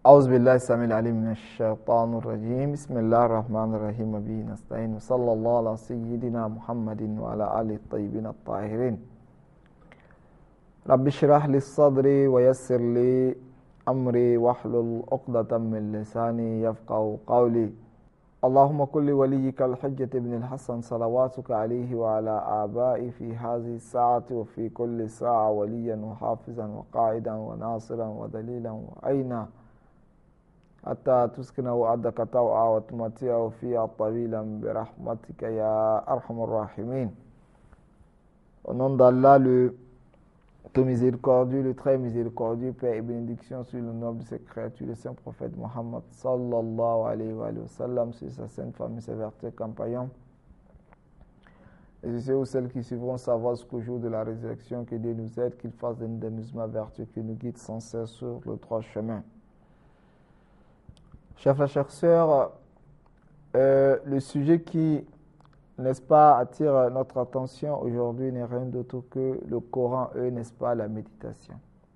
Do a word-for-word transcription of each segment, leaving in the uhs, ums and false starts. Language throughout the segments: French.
أعوذ بالله السميع العليم من الشيطان الرجيم بسم الله الرحمن الرحيم به نستعين وصلى الله على سيدنا محمد وعلى آله الطيبين الطاهرين رب اشرح لي صدري ويسر لي أمري واحلل عقدة من لساني يفقهوا قولي اللهم كل وليك الحجة ابن الحسن صلواتك عليه وعلى آبائي في هذه الساعة وفي كل ساعة وليا وحافظا وقائدا وناصرا ودليلا وعينا حتى تسكنه عدك طوعا وتمتعه فيها طويلا برحمتك يا أرحم الراحمين. Au nom d'Allah, le tout miséricordieux, le très miséricordieux, Père et bénédiction sur le noble de ses créatures, le saint prophète Mohammed sallallahu alayhi wa sallam, sur sa sainte famille, ses vertus compagnons, et sur ceux ou celles qui suivront sa voie jusqu'au jour de la résurrection, que Dieu nous aide, qu'il fasse de nous des musulmans vertueux, qu'il nous guide sans cesse sur le droit chemin. Chers frères, chères sœurs, euh, le sujet qui, n'est-ce pas, attire notre attention aujourd'hui n'est rien d'autre que le Coran et, n'est-ce pas, la méditation.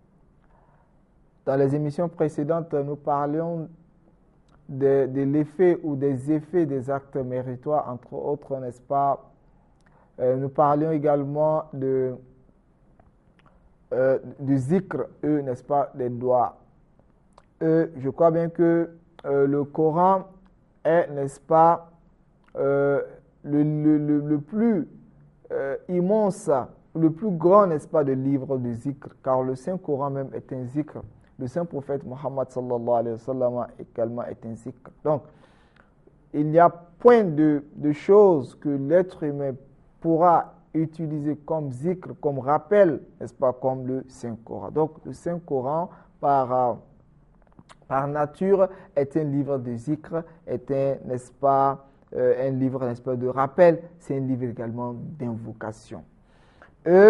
Dans les émissions précédentes, nous parlions de, de l'effet ou des effets des actes méritoires, entre autres, n'est-ce pas. Euh, nous parlions également de, euh, du zikr, eux, n'est-ce pas, des doigts. Eux, je crois bien que euh, le Coran est, n'est-ce pas, euh, le, le, le, le plus euh, immense, le plus grand, n'est-ce pas, de livres de zikr, car le Saint-Coran même est un zikr. Le Saint-Prophète Mohammed sallallahu alayhi wa sallam également est un zikr. Donc, il n'y a point de, de choses que l'être humain pourra utiliser comme zikr, comme rappel, n'est-ce pas, comme le Saint-Coran. Donc, le Saint-Coran, par, par nature, est un livre de zikr, est un, n'est-ce pas, euh, un livre, n'est-ce pas, de rappel, c'est un livre également d'invocation. Et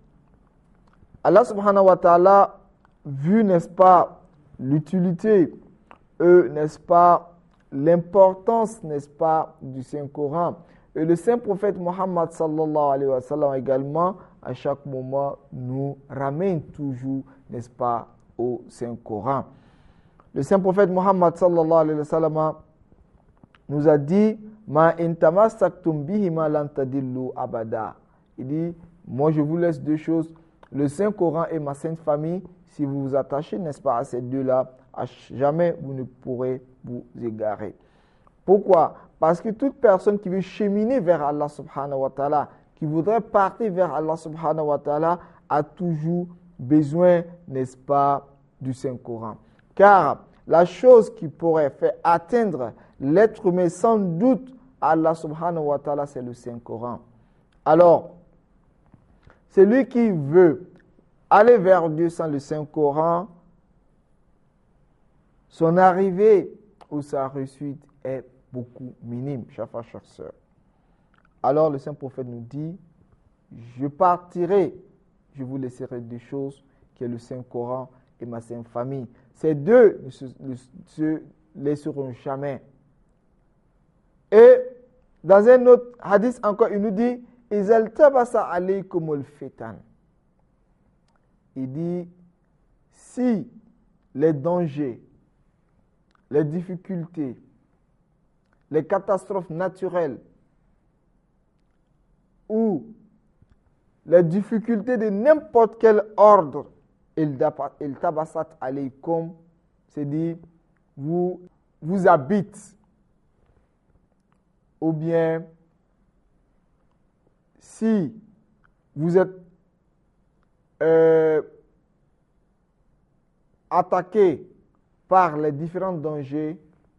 Allah subhanahu wa ta'ala, vu, n'est-ce pas, l'utilité, euh, n'est-ce pas, l'importance, n'est-ce pas, du Saint-Coran, et le Saint-Prophète Mohammed sallallahu alayhi wa sallam également, à chaque moment, nous ramène toujours, n'est-ce pas, au Saint-Coran. Le Saint-Prophète Mohammed sallallahu alayhi wa sallam nous a dit Ma intamasaktum bihima lan tadillu abada. Il dit moi je vous laisse deux choses, le Saint-Coran et ma sainte famille. Si vous vous attachez, n'est-ce pas, à ces deux-là, à jamais vous ne pourrez vous égarer. Pourquoi? Parce que toute personne qui veut cheminer vers Allah subhanahu wa ta'ala, qui voudrait partir vers Allah subhanahu wa ta'ala, a toujours besoin, n'est-ce pas, du Saint-Coran. Car la chose qui pourrait faire atteindre l'être humain sans doute à Allah subhanahu wa ta'ala, c'est le Saint-Coran. Alors, celui qui veut aller vers Dieu sans le Saint-Coran, son arrivée ou sa réussite est beaucoup minime, chers frères, chères sœurs. Alors le Saint-Prophète nous dit, je partirai, je vous laisserai deux choses, qui est le Saint-Coran et ma sainte famille. Ces deux ne se, ne se laisseront jamais. Et dans un autre hadith encore, il nous dit, Izal tabasa alaykumul fitan. Il dit, si les dangers, les difficultés, les catastrophes naturelles ou les difficultés de n'importe quel ordre, il tabasat alaykum, c'est dit, vous, vous habite, ou bien si vous êtes euh, attaqué par les différents dangers,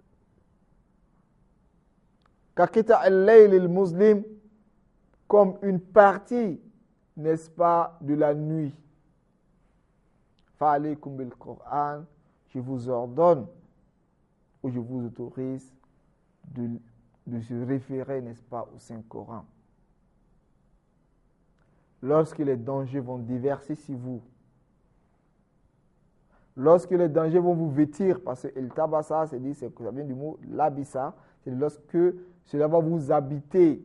kakita al-layl al-muslim, comme une partie, n'est-ce pas, de la nuit. Fa'alaykum bil-Qur'an, je vous ordonne ou je vous autorise de, de se référer, n'est-ce pas, au Saint-Coran. Lorsque les dangers vont déverser sur vous, lorsque les dangers vont vous vêtir, parce que el tabasa, c'est dit, ça vient du mot labissa, c'est lorsque cela va vous habiter,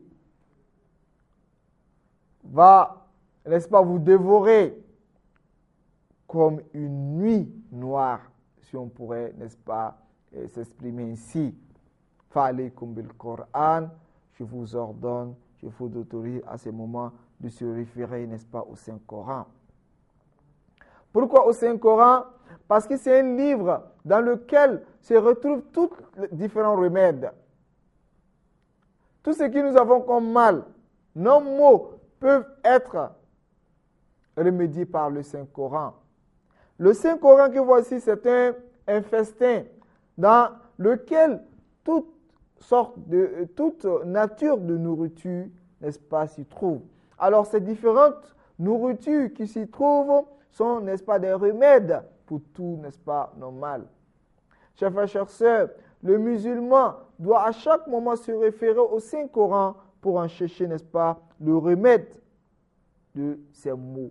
va, n'est-ce pas, vous dévorer comme une nuit noire si on pourrait, n'est-ce pas, euh, s'exprimer ainsi. Fa'alaykum bil Qur'an, je vous ordonne, je vous autorise à ce moment de se référer, n'est-ce pas, au Saint-Coran. Pourquoi au Saint-Coran? Parce que c'est un livre dans lequel se retrouvent tous les différents remèdes. Tout ce que nous avons comme mal, nos maux peuvent être remédiés par le Saint-Coran. Le Saint-Coran que voici, c'est un, un festin dans lequel toute sorte de, toute nature de nourriture, n'est-ce pas, s'y trouve. Alors, ces différentes nourritures qui s'y trouvent sont, n'est-ce pas, des remèdes pour tout, n'est-ce pas, nos mal. Chers frères, chères sœurs, le musulman doit à chaque moment se référer au Saint-Coran pour en chercher, n'est-ce pas, le remède de ces maux.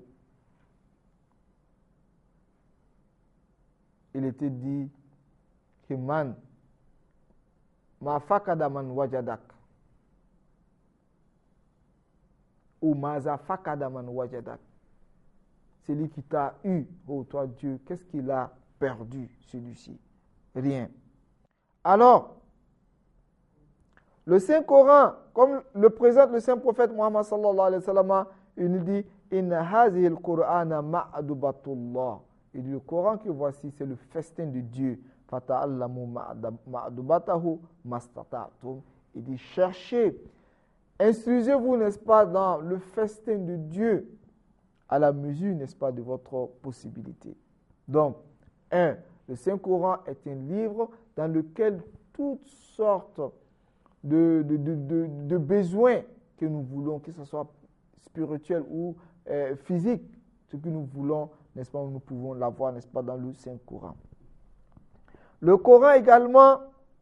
Il était dit que man ma fakada man wajadak ou maza fakada man wajadak. Celui qui t'a eu, oh toi Dieu, qu'est-ce qu'il a perdu celui-ci? Rien. Alors, le Saint-Coran, comme le présente le Saint-Prophète Muhammad sallallahu alayhi wa sallam, il dit inna hazihi al-Qur'ana ma'adubatullah. Il dit le Coran que voici, c'est le festin de Dieu. Fata'allamu ma'adubatahu mastata'tum. Il dit cherchez, instruisez-vous, n'est-ce pas, dans le festin de Dieu à la mesure, n'est-ce pas, de votre possibilité. Donc, un, le Saint-Coran est un livre dans lequel toutes sortes de, de, de, de, de besoins que nous voulons, que ce soit spirituel ou euh, physique, ce que nous voulons, n'est-ce pas, nous pouvons l'avoir, n'est-ce pas, dans le Saint-Coran. Le Coran également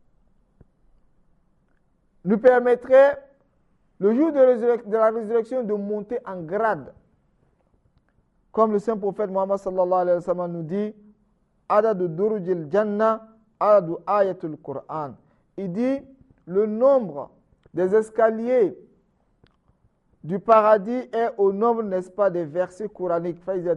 nous permettrait, le jour de, résurrec- de la résurrection, de monter en grade. Comme le Saint-Prophète Muhammad sallallahu alayhi wa sallam nous dit, Adadu durujil janna, adadu ayatul Qur'an. Il dit, le nombre des escaliers du paradis est au nombre, n'est-ce pas, des versets coraniques.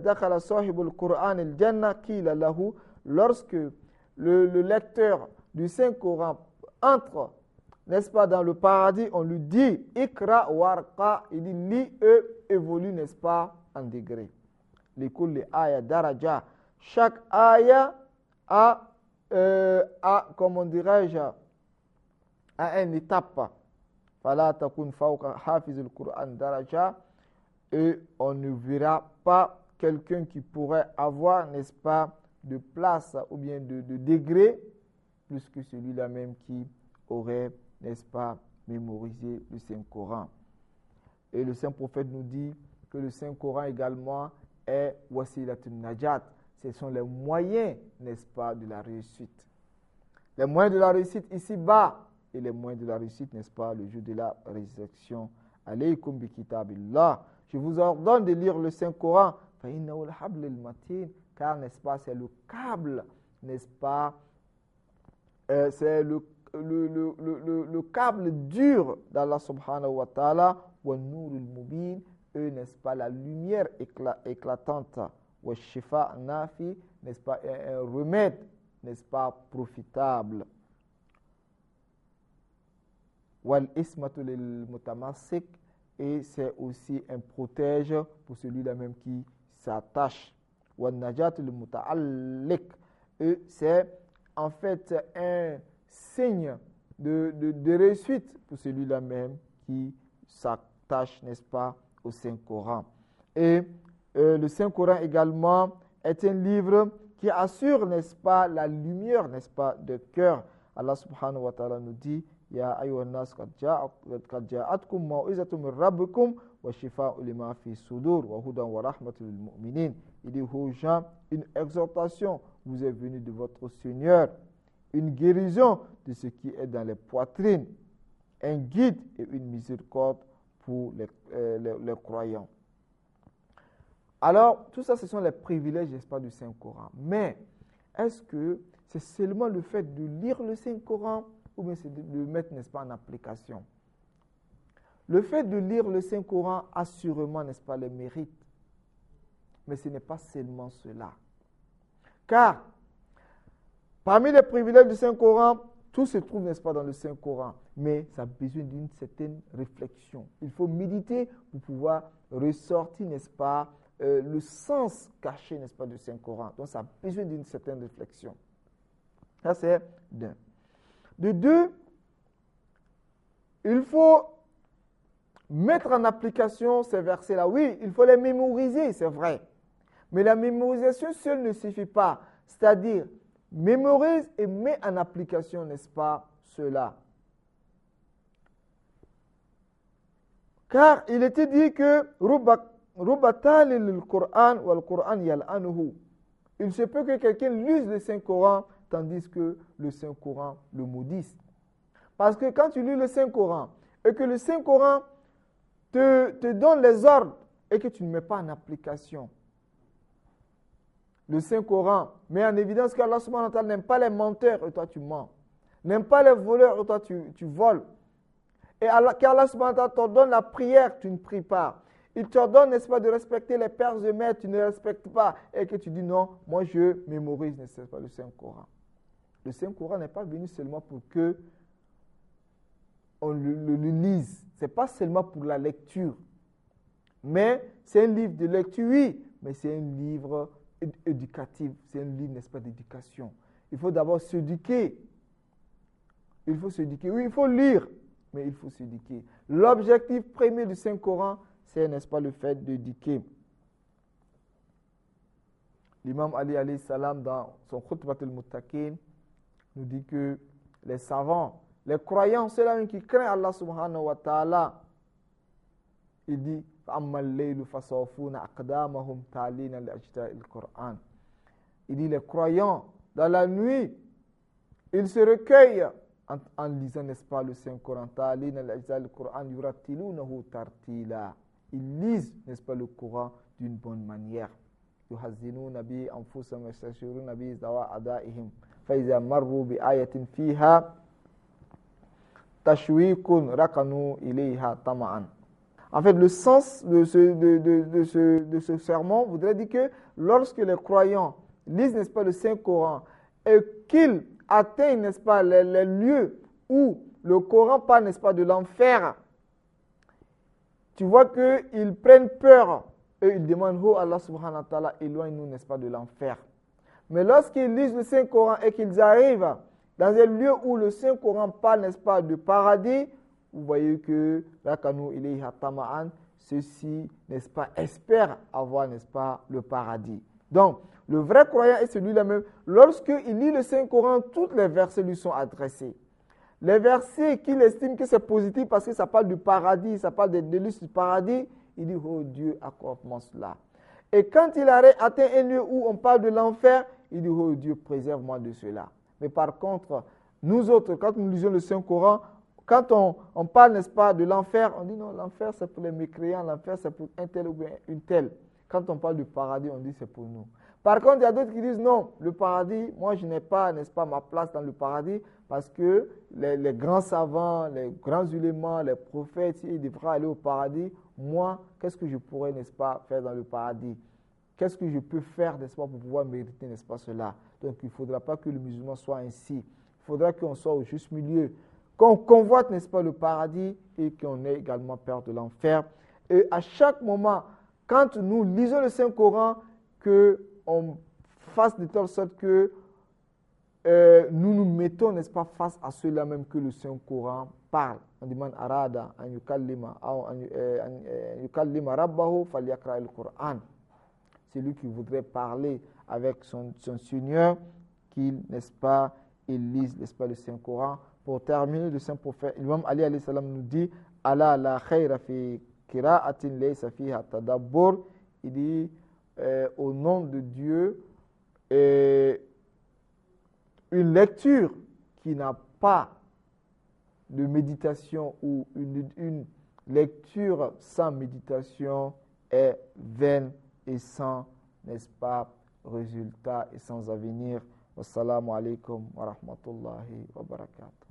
Lorsque le, le lecteur du Saint-Coran entre, n'est-ce pas, dans le paradis, on lui dit Ikra warqa, il dit lit, eux, évolue, n'est-ce pas, en degré. L'école aya daraja. Chaque aya a, euh, a comment dirais-je, a une étape. Fala takun fawqa hafiz al-Qur'an daraja. Et on ne verra pas quelqu'un qui pourrait avoir, n'est-ce pas, de place ou bien de, de degré plus que celui-là même qui aurait, n'est-ce pas, mémorisé le Saint-Coran. Et le Saint-Prophète nous dit que le Saint-Coran également est wasilatun najat. Ce sont les moyens, n'est-ce pas, de la réussite. Les moyens de la réussite ici-bas et les moyens de la réussite, n'est-ce pas, le jour de la résurrection. Alaykum bi kitabillah. Je vous ordonne de lire le Saint-Coran. Fa innahu al-habl al-matin. Car, n'est-ce pas, c'est le câble, n'est-ce pas, euh, c'est le, le, le, le, le câble dur d'Allah subhanahu wa ta'ala, wa nurul mubin, et, n'est-ce pas, la lumière écla, éclatante, wa shifa nafi, n'est-ce pas, un, un remède, n'est-ce pas, profitable. Wal ismatu lil mutamassik, et c'est aussi un protège pour celui-là même qui s'attache. Et c'est en fait un signe de, de, de réussite pour celui-là même qui s'attache, n'est-ce pas, au Saint-Coran. Et euh, le Saint-Coran également est un livre qui assure, n'est-ce pas, la lumière, n'est-ce pas, de cœur. Allah subhanahu wa ta'ala nous dit Ya ayyuhan nas qad ja'atkum mau'izatun min rabbikum wa shifaa'un lima fi sudur wa hudan wa rahmatun lil mu'minin. Il dit aux gens, une exhortation vous est venue de votre Seigneur, une guérison de ce qui est dans les poitrines, un guide et une miséricorde pour les, euh, les, les croyants. Alors, tout ça, ce sont les privilèges, n'est-ce pas, du Saint-Coran. Mais, est-ce que c'est seulement le fait de lire le Saint-Coran ou bien c'est de le mettre, n'est-ce pas, en application? Le fait de lire le Saint-Coran, assurément, n'est-ce pas, le mérite. Mais ce n'est pas seulement cela. Car Parmi les privilèges du Saint-Coran, tout se trouve, n'est-ce pas, dans le Saint-Coran. Mais ça a besoin d'une certaine réflexion. Il faut méditer pour pouvoir ressortir, n'est-ce pas, euh, le sens caché, n'est-ce pas, du Saint-Coran. Donc, ça a besoin d'une certaine réflexion. Ça, c'est d'un. De deux, il faut mettre en application ces versets-là. Oui, il faut les mémoriser, c'est vrai. Mais la mémorisation seule ne suffit pas. C'est-à-dire, mémorise et mets en application, n'est-ce pas, cela. Car il était dit que il se peut que quelqu'un lise le Saint-Coran tandis que le Saint-Coran le maudisse. Parce que quand tu lis le Saint-Coran et que le Saint-Coran te, te donne les ordres et que tu ne mets pas en application, le Saint-Coran met en évidence qu'Allah subhanahu wa ta'ala n'aime pas les menteurs et toi tu mens. N'aime pas les voleurs et toi tu, tu voles. Et Allah, qu'Allah subhanahu wa ta'ala t'ordonne la prière, tu ne pries pas. Il t'ordonne, n'est-ce pas, de respecter les pères et mères, tu ne respectes pas. Et que tu dis non, moi je mémorise, n'est-ce pas, le Saint-Coran. Le Saint-Coran n'est pas venu seulement pour que on le, le, le lise. Ce n'est pas seulement pour la lecture. Mais c'est un livre de lecture, oui, mais c'est un livre éducatif. C'est un livre, n'est-ce pas, d'éducation. Il faut d'abord s'éduquer. Il faut s'éduquer. Oui, il faut lire, mais il faut s'éduquer. L'objectif premier du Saint-Coran, c'est, n'est-ce pas, le fait d'éduquer. L'imam Ali alayhi salam, dans son Khutbat al-Muttaqin, nous dit que les savants, les croyants, ceux-là qui craignent Allah subhanahu wa ta'ala, il dit il dit les croyants, dans la nuit, ils se recueillent en, en lisant, n'est-ce pas, le Saint-Coran. Ils lisent, n'est-ce pas, le Coran d'une bonne manière. فإذا مروا بآية فيها تشويق ركنوا إليها طمعا. En fait, le sens de ce, de, de, de, ce, de ce sermon voudrait dire que lorsque les croyants lisent, n'est-ce pas, le Saint-Coran et qu'ils atteignent, n'est-ce pas, les, les lieux où le Coran parle, n'est-ce pas, de l'enfer, tu vois qu'ils prennent peur et ils demandent, oh Allah subhanahu wa ta'ala, éloigne-nous, n'est-ce pas, de l'enfer. Mais lorsqu'ils lisent le Saint-Coran et qu'ils arrivent dans un lieu où le Saint-Coran parle, n'est-ce pas, de paradis, vous voyez que ceux-ci, n'est-ce pas, espèrent avoir, n'est-ce pas, le paradis. Donc, le vrai croyant est celui-là même. Lorsqu'il lit le Saint-Coran, tous les versets lui sont adressés. Les versets qu'il estime que c'est positif parce que ça parle du paradis, ça parle des délices du paradis, il dit, oh Dieu, accorde-moi cela. Et quand il a atteint un lieu où on parle de l'enfer, il dit, oh Dieu, préserve-moi de cela. Mais par contre, nous autres, quand nous lisons le Saint-Coran, quand on, on parle, n'est-ce pas, de l'enfer, on dit non, l'enfer c'est pour les mécréants, l'enfer c'est pour un tel ou bien une telle. Quand on parle du paradis, on dit c'est pour nous. Par contre, il y a d'autres qui disent non, le paradis, moi je n'ai pas, n'est-ce pas, ma place dans le paradis parce que les, les grands savants, les grands ulémas, les prophètes, ils devraient aller au paradis. Moi, qu'est-ce que je pourrais, n'est-ce pas, faire dans le paradis? Qu'est-ce que je peux faire, n'est-ce pas, pour pouvoir mériter, n'est-ce pas, cela? Donc, il ne faudra pas que le musulman soit ainsi. Il faudra qu'on soit au juste milieu. Qu'on convoite, n'est-ce pas, le paradis et qu'on ait également peur de l'enfer. Et à chaque moment, quand nous lisons le Saint-Coran, qu'on fasse de telle sorte que euh, nous nous mettons, n'est-ce pas, face à ceux-là même que le Saint-Coran parle. On demande arada an yukallima an yukallima rabbahu falyaqra al-Qur'an. Celui qui voudrait parler avec son, son Seigneur, qu'il, n'est-ce pas, il lise, n'est-ce pas, le Saint-Coran. Pour terminer, le Saint-Prophète, l'imam Ali alayhi salam nous dit ala la khayra fi qira'atin laysa fiha tadabbur. Il dit euh, au nom de Dieu, euh, une lecture qui n'a pas de méditation ou une, une lecture sans méditation est vaine et sans, n'est-ce pas, résultat et sans avenir. Wassalamu alaikum wa rahmatullahi wa barakatuh.